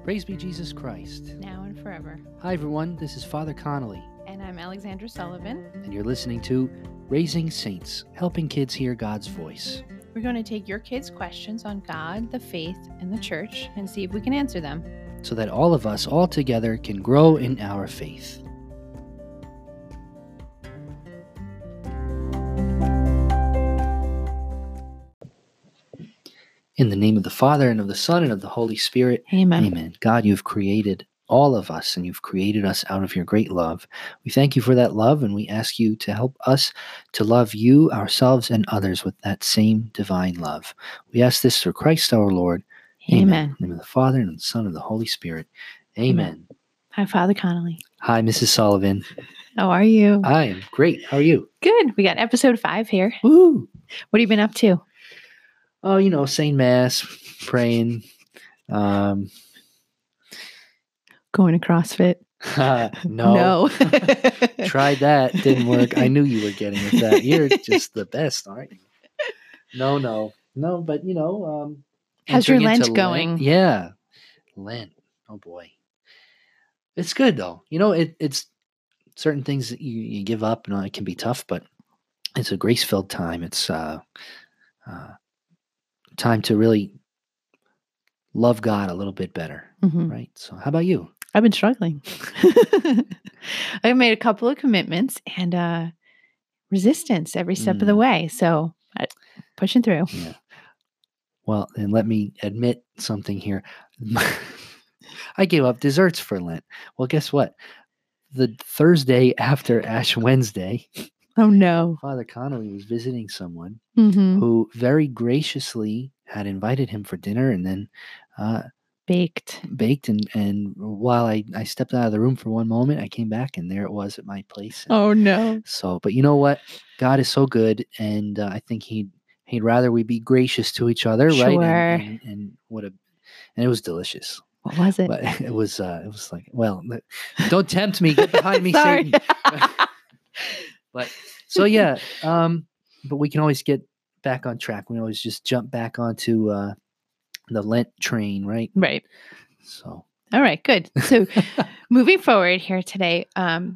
Praise be Jesus Christ. Now and forever. Hi, everyone. This is Father Connolly, And I'm Alexandra Sullivan. and you're listening to Raising Saints, helping kids hear God's voice. We're going to take your kids' questions on God, the faith, and the church and see if we can answer them. So that all of us all together can grow in our faith. In the name of the Father, and of the Son, and of the Holy Spirit. Amen. Amen. God, you've created all of us, and you've created us out of your great love. We thank you for that love, and we ask you to help us to love you, ourselves, and others with that same divine love. We ask this through Christ our Lord. Amen. In the name of the Father, and of the Son, and of the Holy Spirit. Amen. Hi, Father Connolly. Hi, Mrs. Sullivan. How are you? I am great. How are you? Good. We got episode 5 here. Woo! What have you been up to? Oh, saying Mass, praying. Going to CrossFit? No. Tried that. Didn't work. I knew you were getting at that. You're just the best, aren't you? No, but How's your entering into Lent going? Yeah. Lent. Oh boy. It's good though. It's certain things that you give up and it can be tough, but it's a grace-filled time. It's time to really love God a little bit better, right? So how about you? I've been struggling. I've made a couple of commitments and resistance every step of the way. So pushing through. Yeah. Well, and let me admit something here. I gave up desserts for Lent. Well, guess what? The Thursday after Ash Wednesday, oh no, Father Connolly was visiting someone Mm-hmm. who very graciously had invited him for dinner, and then baked. And while I stepped out of the room for one moment, I came back and there it was at my place. Oh no. So, but you know what? God is so good, and I think he'd rather we be gracious to each other, Sure. right? And it was delicious. What was it? But it was like, well, don't tempt me. Get behind me, Sorry. Satan. But so yeah, but we can always get back on track. We always just jump back onto the Lent train, right? Right. So all right, good. So moving forward here today,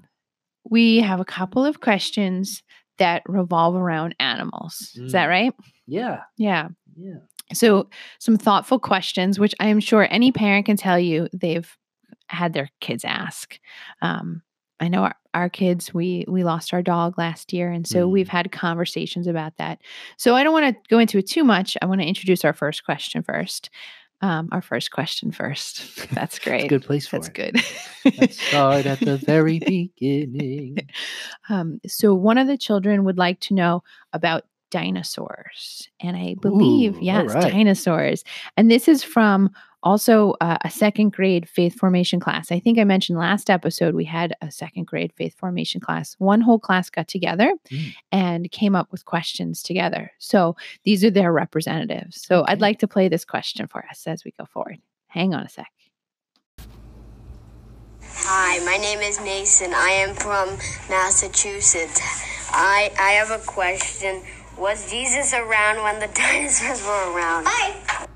we have a couple of questions that revolve around animals. Is that right? Yeah. Yeah. Yeah. So some thoughtful questions, which I am sure any parent can tell you they've had their kids ask. I know our kids, we lost our dog last year, and so we've had conversations about that. So I don't want to go into it too much. I want to introduce our first question first. That's great. That's a good place for That's it. good. Let's start at the very beginning. So one of the children would like to know about dinosaurs. And I believe, Ooh, yes, all right. dinosaurs. And this is from also a second grade faith formation class. I think I mentioned last episode we had a second grade faith formation class. One whole class got together and came up with questions together. So these are their representatives. So I'd like to play this question for us as we go forward. Hang on a sec. Hi, my name is Mason. I am from Massachusetts. I have a question. Was Jesus around when the dinosaurs were around? Hi.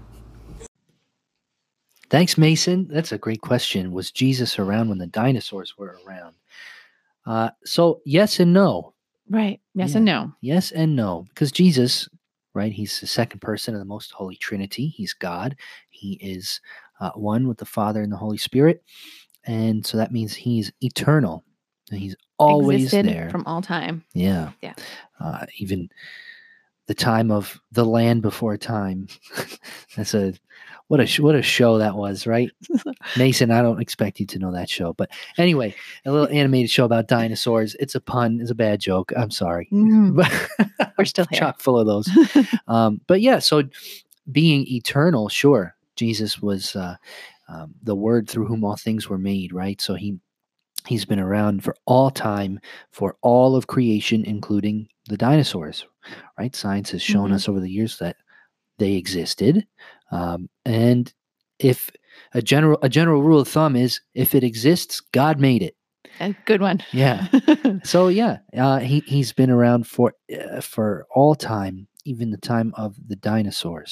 Thanks, Mason. That's a great question. Was Jesus around when the dinosaurs were around? So yes and no. Right. Yes and no. Yes and no. Because Jesus, right, he's the second person of the most holy Trinity. He's God. He is one with the Father and the Holy Spirit. And so that means he's eternal. And he's always Existed there. from all time. Yeah. Yeah. Even the time of the land before time. That's what a show that was, right? Mason, I don't expect you to know that show. But anyway, a little animated show about dinosaurs. It's a pun. It's a bad joke. I'm sorry. We're still here. Chock full of those. But yeah, so being eternal, sure. Jesus was the Word through whom all things were made, right? So he's been around for all time, for all of creation, including the dinosaurs, right? Science has shown us over the years that they existed. And if a general rule of thumb is, if it exists, God made it. A good one. Yeah. So yeah, he's been around for all time, even the time of the dinosaurs.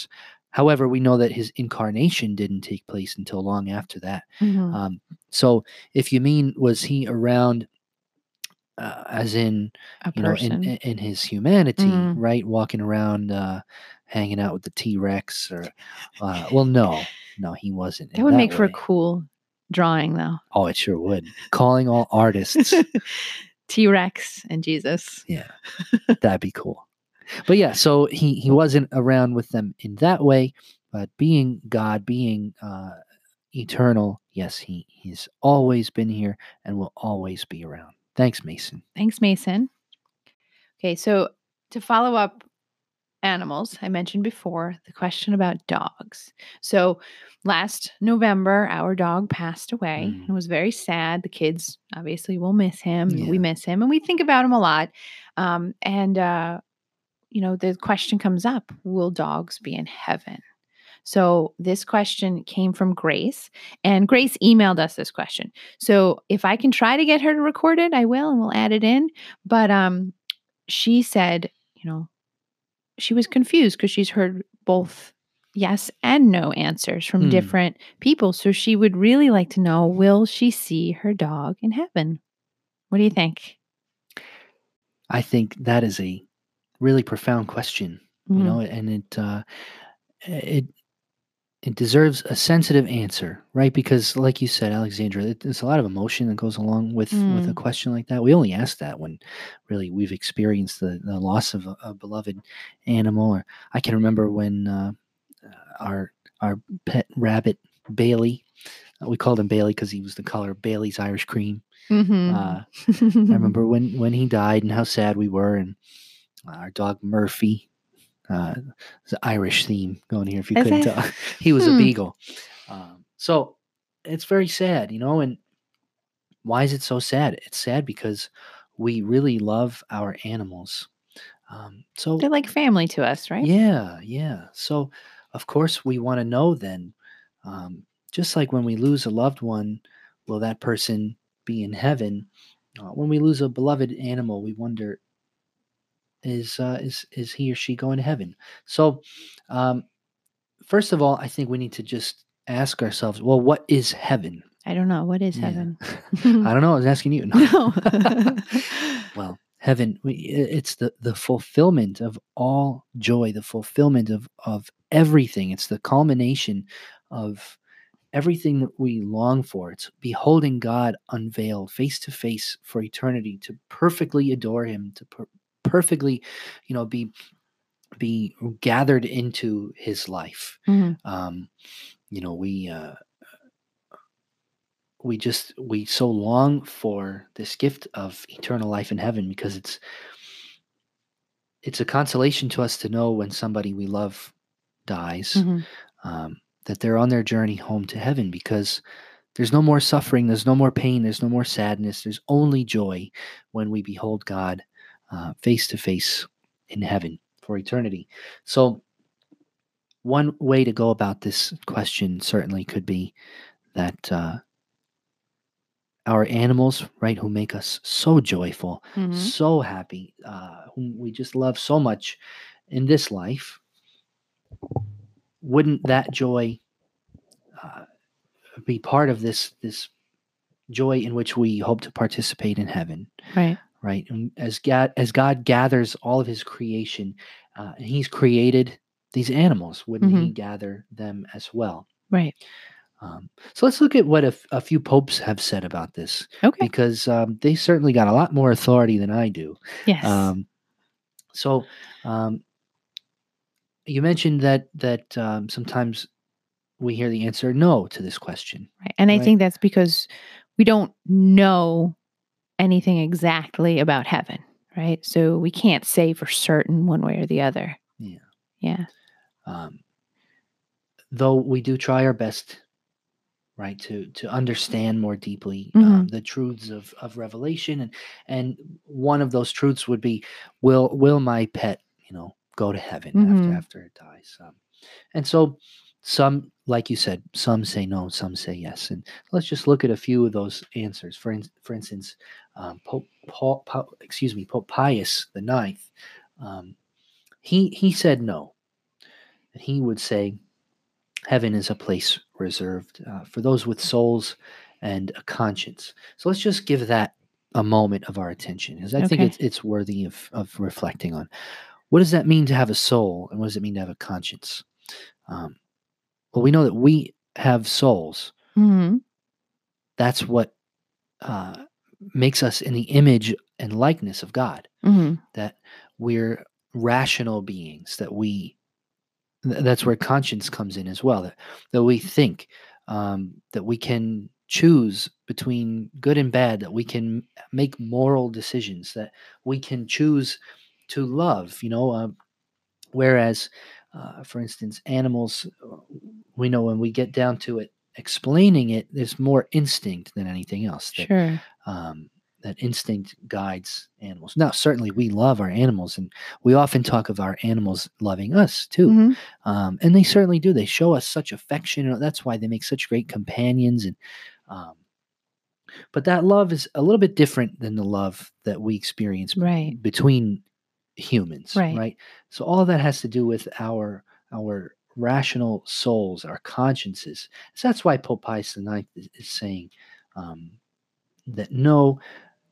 However, we know that his incarnation didn't take place until long after that. Mhm. So if you mean, was he around as in, A you know, in person. in his humanity, Mhm. right? Walking around, hanging out with the T-Rex or, well, no, he wasn't That in would that make for a way. cool drawing, though. Oh, it sure would. Calling all artists. T-Rex and Jesus. Yeah, that'd be cool. But yeah, so he wasn't around with them in that way, but being God, being eternal, yes, he's always been here and will always be around. Thanks, Mason. Thanks, Mason. Okay, so to follow up animals, I mentioned before the question about dogs. So last November, our dog passed away. Mm. It was very sad. The kids obviously will miss him. And we Yeah. miss him and we think about him a lot. The question comes up, will dogs be in heaven? So this question came from Grace, and Grace emailed us this question. So if I can try to get her to record it, I will, and we'll add it in. But she said, she was confused because she's heard both yes and no answers from Hmm. different people. So she would really like to know, will she see her dog in heaven? What do you think? I think that is a really profound question, Mhm. and it it deserves a sensitive answer, right? Because, like you said, Alexandra, there's a lot of emotion that goes along with a Mm. question like that. We only ask that when really we've experienced the loss of a beloved animal. Or I can remember when our pet rabbit Bailey, we called him Bailey because he was the color of Bailey's Irish Cream. Mhm. I remember when he died and how sad we were, and our dog Murphy. It's an Irish theme going here if you Is couldn't it? tell. He was a Hmm. beagle. So it's very sad, and why is it so sad? It's sad because we really love our animals. So They're like family to us, right? yeah. So of course we want to know then, um, just like when we lose a loved one, will that person be in heaven? When we lose a beloved animal, we wonder, is he or she going to heaven? So um, first of all, I think we need to just ask ourselves, well, what is heaven? I don't know. What is Yeah. heaven? I don't know. I was asking you. No. Well, heaven, it's the fulfillment of all joy, the fulfillment of everything. It's the culmination of everything that we long for. It's beholding God unveiled face to face for eternity, to perfectly adore him, to perfectly, be gathered into his life. Mhm. You know, we so long for this gift of eternal life in heaven because it's a consolation to us to know when somebody we love dies, Mhm. that they're on their journey home to heaven, because there's no more suffering, there's no more pain, there's no more sadness, there's only joy when we behold God face to face in heaven for eternity. So one way to go about this question certainly could be that our animals, right, who make us so joyful, Mhm. so happy, whom we just love so much in this life, wouldn't that joy uh, be part of this joy in which we hope to participate in heaven, Right. right? And as God gathers all of His creation, and He's created these animals, wouldn't He Mhm. gather them as well? Right. So let's look at what a few popes have said about this, Okay. because they certainly got a lot more authority than I do. Yes. So you mentioned that sometimes we hear the answer no to this question. Right. And I Right. think that's because we don't know anything exactly about heaven, right? So we can't say for certain one way or the other. Yeah. Yeah. Though we do try our best, right, to understand more deeply Mhm. the truths of Revelation, and one of those truths would be, will my pet, go to heaven Mhm. after it dies? And so some, like you said, some say no, some say yes. And let's just look at a few of those answers. For instance, Pope Pius the Ninth, he said no. And he would say, heaven is a place reserved for those with souls and a conscience. So let's just give that a moment of our attention, because I think Okay. it's worthy of reflecting on. What does that mean to have a soul, and what does it mean to have a conscience? Well, we know that we have souls. Hmm. That's what makes us in the image and likeness of God. Hmm. That we're rational beings. That's where conscience comes in as well. That we think, that we can choose between good and bad, that we can make moral decisions, that we can choose to love. Whereas, for instance, animals, we know when we get down to it, explaining it, there's more instinct than anything else. Sure. That instinct guides animals. Now, certainly we love our animals, and we often talk of our animals loving us too. Hmm. And they certainly do. They show us such affection. And that's why they make such great companions. And but that love is a little bit different than the love that we experience Right. between humans, Right. right? So all of that has to do with our rational souls, our consciences. So that's why Pope Pius IX is saying that no,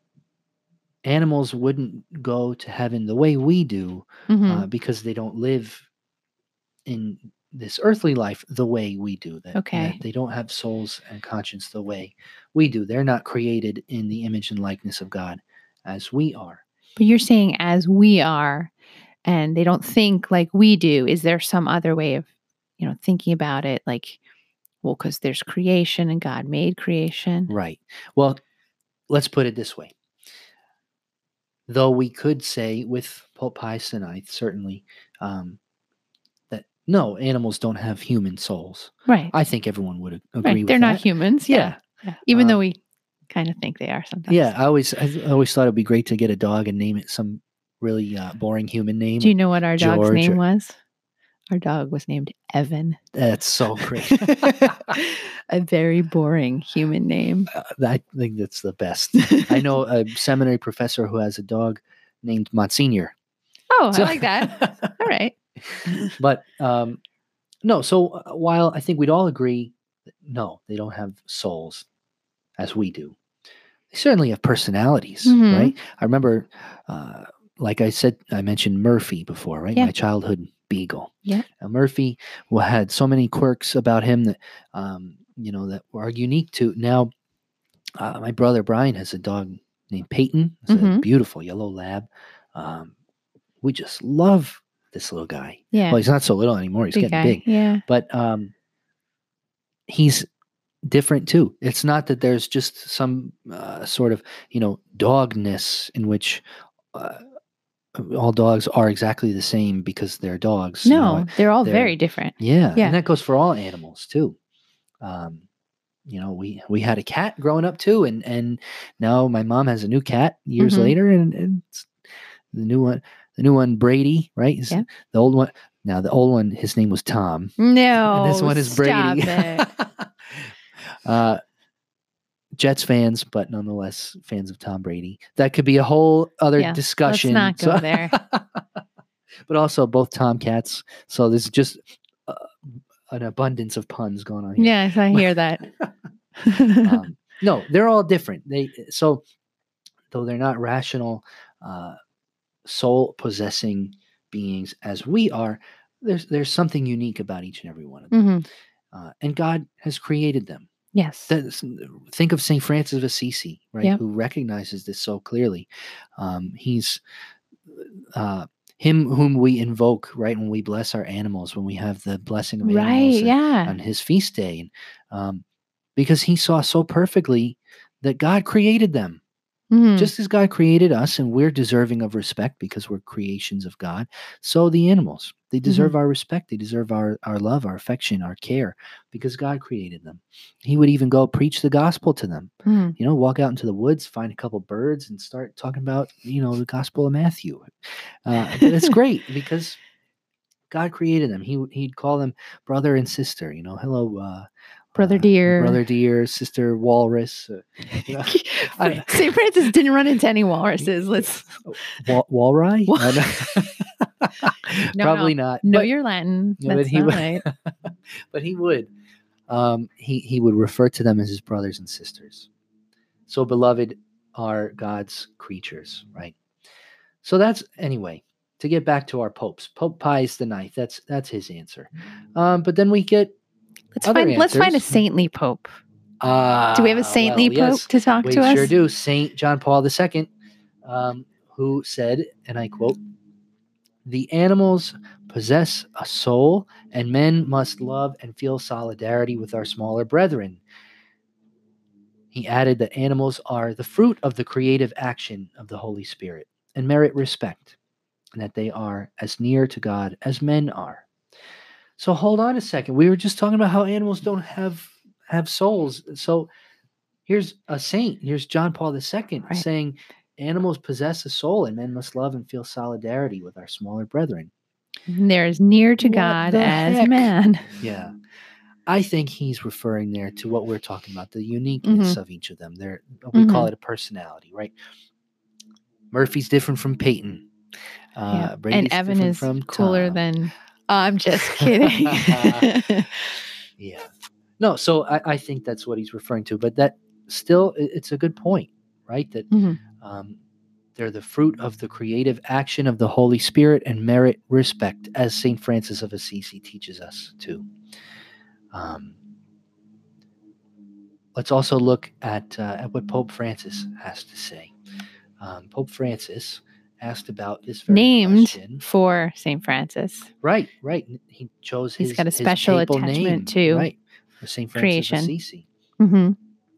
animals wouldn't go to heaven the way we do, Hmm. because they don't live in this earthly life the way we do. Okay. That they don't have souls and conscience the way we do. They're not created in the image and likeness of God as we are. But you're saying as we are, and they don't think like we do. Is there some other way of, thinking about it? Like, well, because there's creation and God made creation. Right. Well, let's put it this way. Though we could say with Pope Pius IX, certainly, that no, animals don't have human souls. Right. I think everyone would agree Right. with They're that. not humans. Yeah. Yeah. Even though we kind of think they are sometimes. Yeah, I always thought it'd be great to get a dog and name it some really boring human name. Do you know what our dog's George name or- was? Our dog was named Evan. That's so great. A very boring human name. I think that's the best. I know a seminary professor who has a dog named Monsignor. Oh, So- I like that. All right. But no, so while I think we'd all agree that no, they don't have souls as we do, they certainly have personalities, Mhm. right? I remember, like I said, I mentioned Murphy before, right? Yeah. My childhood beagle. Yeah. Murphy had so many quirks about him that, that are unique to now. My brother Brian has a dog named Peyton. It's a Mhm. beautiful yellow lab. We just love this little guy. Yeah. Well, he's not so little anymore. He's Big getting guy. big. Yeah. But he's different too. It's not that there's just some sort of, dogness in which all dogs are exactly the same because they're dogs. No, they're all they're- very different. Yeah. Yeah. And that goes for all animals too. We had a cat growing up too, and now my mom has a new cat years Mhm. later, and it's the new one, Brady, right? Yeah. The old one. Now the old one, his name was Tom. No. And this one is Brady. Stop it. Jets fans, but nonetheless fans of Tom Brady. That could be a whole other Yeah, discussion. let's not go there. But also both Tomcats. So there's just an abundance of puns going on here. Yes, I hear that. No, they're all different. Though they're not rational, soul possessing beings as we are, there's something unique about each and every one of them. Mhm. And God has created them. Yes. Think of St. Francis of Assisi, right? Yep. Who recognizes this so clearly. He's him whom we invoke, right? When we bless our animals, when we have the blessing of Right. animals Yeah. on his feast day. And because he saw so perfectly that God created them. Mhm. Just as God created us and we're deserving of respect because we're creations of God, so the animals, they deserve our respect. They deserve our love, our affection, our care because God created them. He would even go preach the gospel to them. Mhm. Walk out into the woods, find a couple birds and start talking about, the gospel of Matthew. But it's great because God created them. He'd call them brother and sister, hello, Brother deer. brother deer, sister walrus. St. Francis didn't run into any walruses. Let's. Walry? Wal- Probably not. No, But, you're Latin. yeah, but That's he not would, right. but he would. He would refer to them as his brothers and sisters. So beloved are God's creatures, right? So that's anyway. To get back to our popes, Pope Pius IX. That's his answer. But then we get other Let's find a answers. saintly pope. Do we have a saintly pope yes, to talk we to us? sure do. Saint John Paul II, who said, and I quote, "The animals possess a soul, and men must love and feel solidarity with our smaller brethren." He added that animals are the fruit of the creative action of the Holy Spirit and merit respect, and that they are as near to God as men are. So hold on a second. We were just talking about how animals don't have souls. So here's a saint. Here's John Paul II Right. saying animals possess a soul and men must love and feel solidarity with our smaller brethren. They're as near to What God the as heck? man. Yeah. I think he's referring there to what we're talking about, the uniqueness of each of them. We call it a personality, right? Murphy's different from Peyton. Yeah. Brady's And Evan different is from cooler Tom. than. I'm just kidding. Yeah. No, so I think that's what he's referring to. But that still, it's a good point, right? That they're the fruit of the creative action of the Holy Spirit and merit respect, as St. Francis of Assisi teaches us too. Let's also look at what Pope Francis has to say. Pope Francis asked about this very Named question. for St. Francis. Right. He chose He's his got a special papal attachment name, to right, for St. Francis creation. of Assisi. Mm-hmm.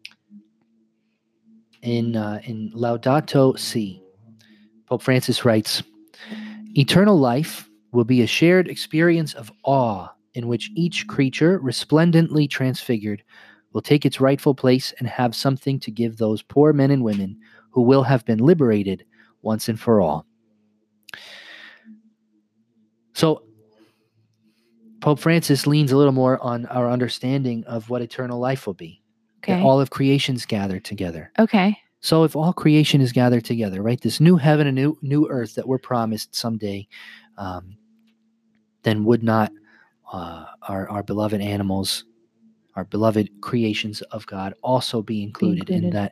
In Laudato Si, Pope Francis writes, "Eternal life will be a shared experience of awe in which each creature, resplendently transfigured, will take its rightful place and have something to give those poor men and women who will have been liberated once and for all." So Pope Francis leans a little more on our understanding of what eternal life will be. Okay. That all of creation's gathered together. Okay. So if all creation is gathered together, right, this new heaven and new earth that we're promised someday, then would not our beloved animals, our beloved creations of God, also be included in that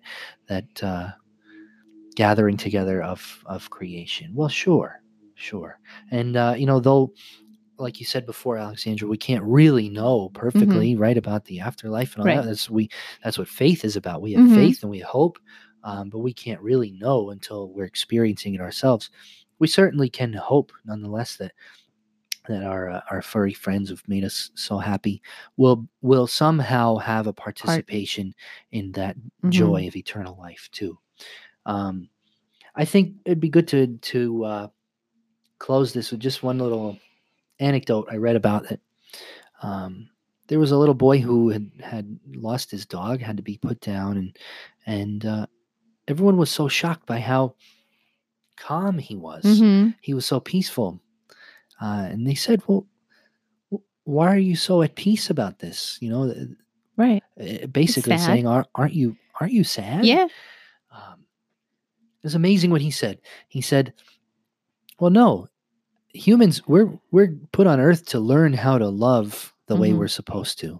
gathering together of creation? Well, sure. And though, like you said before, Alexandra, we can't really know perfectly, right, about the afterlife and all that. That's what faith is about. We have faith and we have hope, but we can't really know until we're experiencing it ourselves. We certainly can hope, nonetheless, that our furry friends who've made us so happy will somehow have a participation in that joy of eternal life too. I think it'd be good to close this with just one little anecdote I read about it. There was a little boy who had lost his dog, had to be put down, and everyone was so shocked by how calm he was. He was so peaceful. And they said, "Well, why are you so at peace about this?" Right. Basically saying, "Aren't you sad?" Yeah. It was amazing what he said. He said, "Well, no, humans, we're put on Earth to learn how to love the way we're supposed to.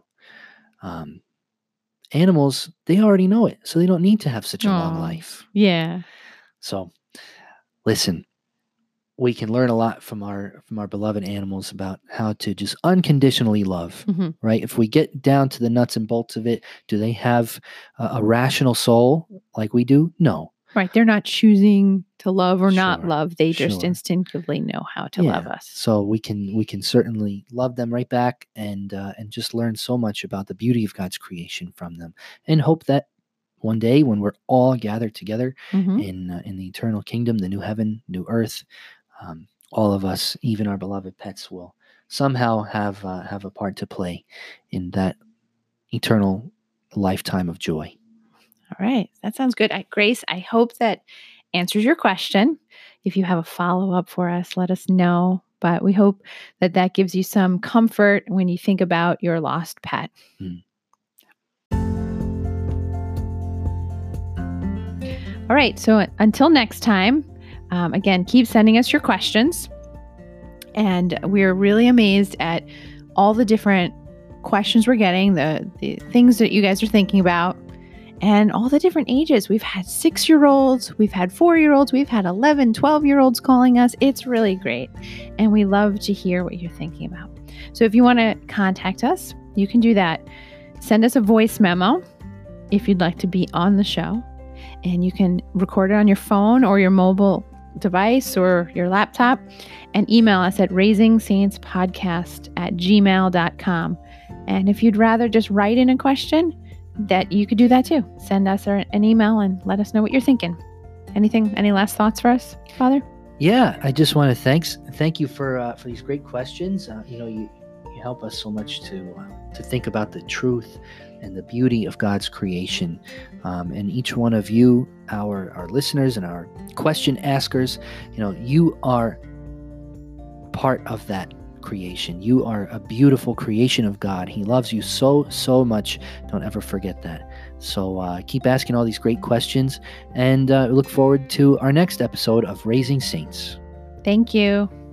Animals, they already know it, so they don't need to have such a long life." Yeah. So, listen. We can learn a lot from our beloved animals about how to just unconditionally love, right? If we get down to the nuts and bolts of it, do they have a rational soul like we do? No. Right. They're not choosing to love or not love. They just instinctively know how to love us. So we can certainly love them right back and just learn so much about the beauty of God's creation from them, and hope that one day when we're all gathered together in the eternal kingdom, the new heaven, new earth, all of us, even our beloved pets, will somehow have a part to play in that eternal lifetime of joy. All right. That sounds good. Grace, I hope that answers your question. If you have a follow-up for us, let us know. But we hope that gives you some comfort when you think about your lost pet. All right. So until next time, again, keep sending us your questions. And we're really amazed at all the different questions we're getting, the things that you guys are thinking about, and all the different ages. We've had 6-year-olds, we've had 4-year-olds, we've had 11, 12-year-olds calling us. It's really great. And we love to hear what you're thinking about. So if you want to contact us, you can do that. Send us a voice memo if you'd like to be on the show. And you can record it on your phone or your mobile device or your laptop and email us at raisingsaintspodcast@gmail.com. And if you'd rather just write in a question, that you could do that too. Send us an email and let us know what you're thinking. Any last thoughts for us, Father? Yeah, I just want to thank you for these great questions. You help us so much to think about the truth and the beauty of God's creation. And each one of you, our listeners and our question askers, you are part of that creation. You are a beautiful creation of God. He loves you so much. Don't ever forget that. So keep asking all these great questions, and look forward to our next episode of Raising Saints. Thank you.